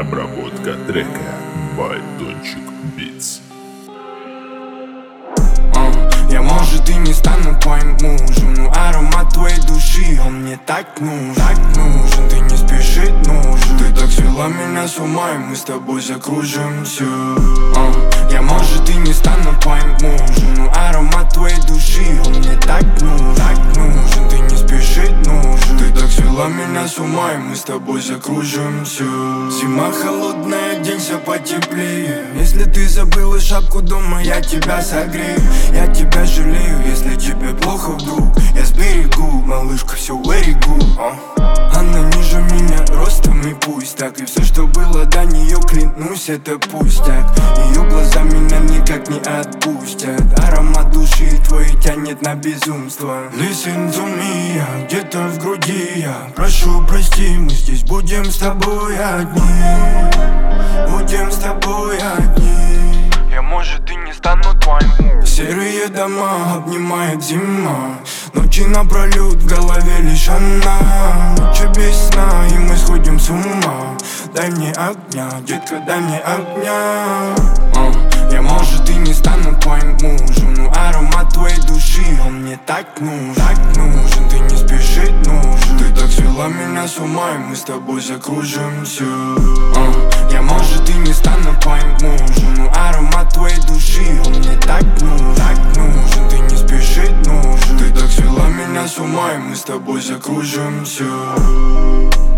Обработка трека by Дончик Beats. Я, может, и не стану твоим мужем, но аромат твоей души, он мне так нужен, ты не спешить нужен. Ты так свела меня с ума, и мы с тобой закружимся. Я, может, и не стану твоим мужем, но аромат твоей души, он мне так нужен, ты не спешить нужен. Ты так свела меня с ума, и мы с тобой закружимся. Зима холодная, оденься потеплее. Если ты забыла шапку дома, я тебя согрею. Я тебя жалею, если тебе плохо вдруг. Я сберегу, малышка, все very good. Она ниже меня ростом, и пусть так. И все, что было до нее, клянусь, это пустяк. Ее глаза меня никак не отпустят. Аромат души твой тянет на безумство. Listen to me, я где-то в груди. Я прошу, прости, мы здесь будем с тобой одни. Будем с тобой одни. Я, может, и не стану твоим. Серые дома обнимает зима. Ночи напролет, в голове лишь она. Ночи без сна, и мы сходим с ума. Дай мне огня, детка, дай мне огня. Я, может, и не стану твоим мужем, но аромат твоей души, он мне так нужен, ты не спешить нужен. Ты так свела меня с ума, и мы с тобой закружимся. Я, может, и не стану твоим мужем, но аромат твоей души, он мне так нужен, ты не спешить нужен. Ты так свела меня с ума, и мы с тобой закружимся.